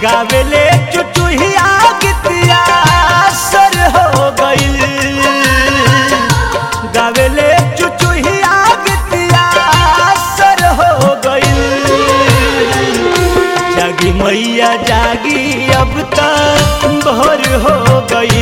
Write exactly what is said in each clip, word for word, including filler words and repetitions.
गावेले चुचुहिया गीतिया सर हो गइल गावेले चुचुहिया गीतिया सर हो गइल जागी मैया जागी अब तक भोर हो गई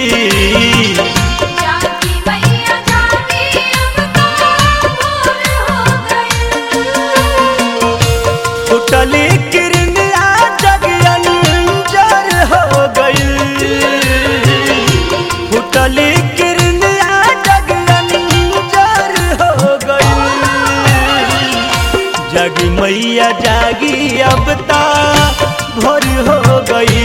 फुटली किरनिया जगियन जर हो गई फुटली किरनिया जगियन जर हो गई जागी मैया जागी अब ता भोर हो गई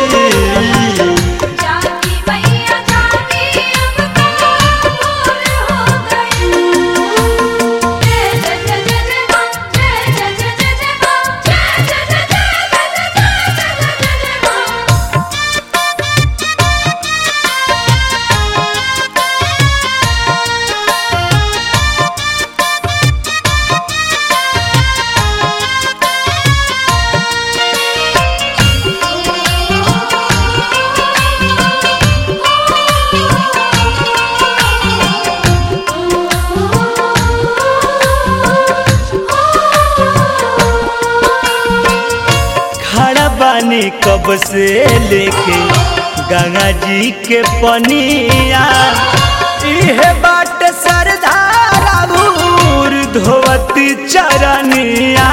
पानी कब से लेके गंगा जी के पनिया इहे बाट सरधारा भूर धोवती चरनिया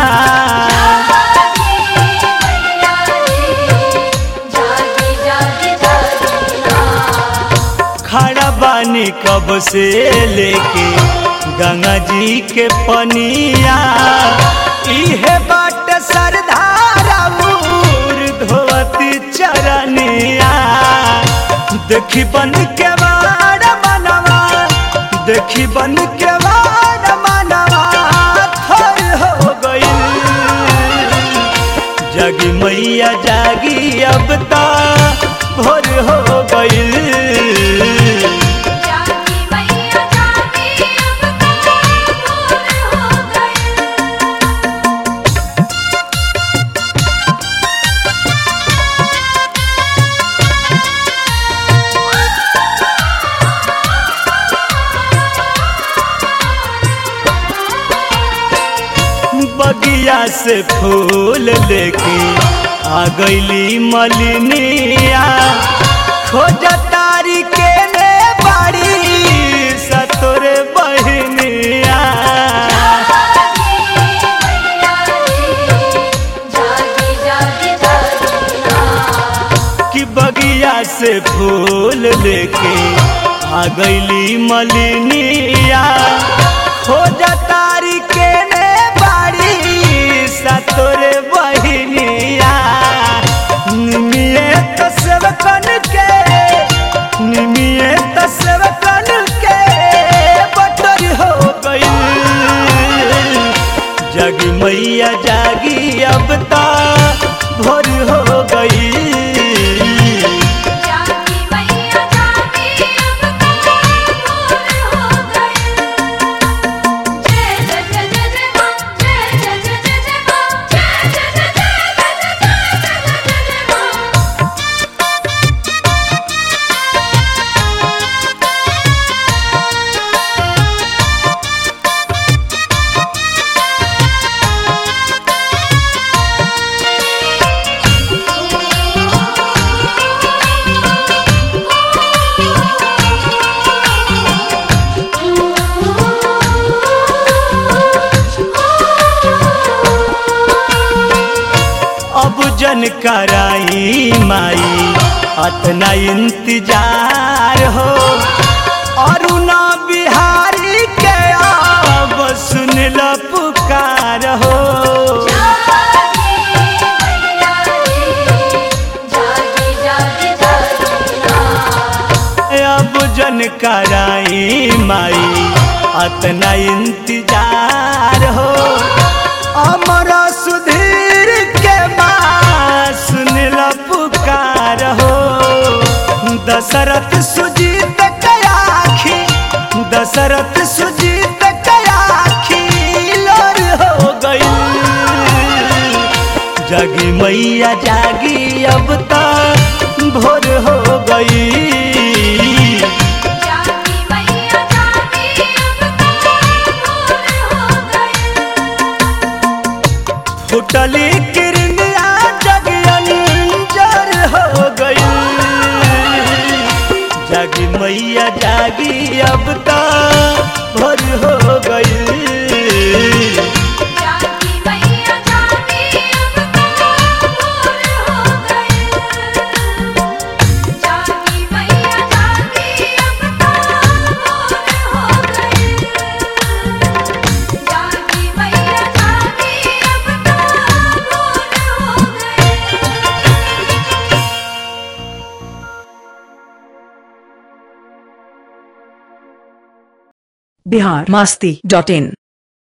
खड़ा पानी कब से लेके गंगा जी के पनिया इहे बाट सरधारा धोवती चरनिया देखी बन के वाड़ मनवा देखी बन के वाड़ मनवा थर हो गई जागी मैया जागी अब ता भोर हो गई बगिया से फूल लेके आ गईली मलिनिया खोज तारी के ने बाड़ी सतोर बहनिया कि बगिया से फूल लेके आ गईली मलिनिया खोज तारी के ने सतोरे बहनिया निमिये तो सेवकन के निमिये तो सेवकन के बटर हो गई जागी मैया जागी अब ता भोर हो गई जन कराई माई अतना इंतजार हो अरुणा बिहारी के अब सुन ल पुकार हो अब जन कराई माई अतना इंतजार हो अमरा सुधीर के माँ सुन ल पुकार हो दशरथ सुजीत कयाखी दशरथ सुजीत कयाखी लोर हो गई जागी मैया जागी अब ता भोर हो गई। जागी मैया जागी अब ता भोर हो गई। फुटली किरनिया जग अंजर हो गई। जागी मैया जागी अब ता भोर हो गई। बिहार मस्ती डॉट इन।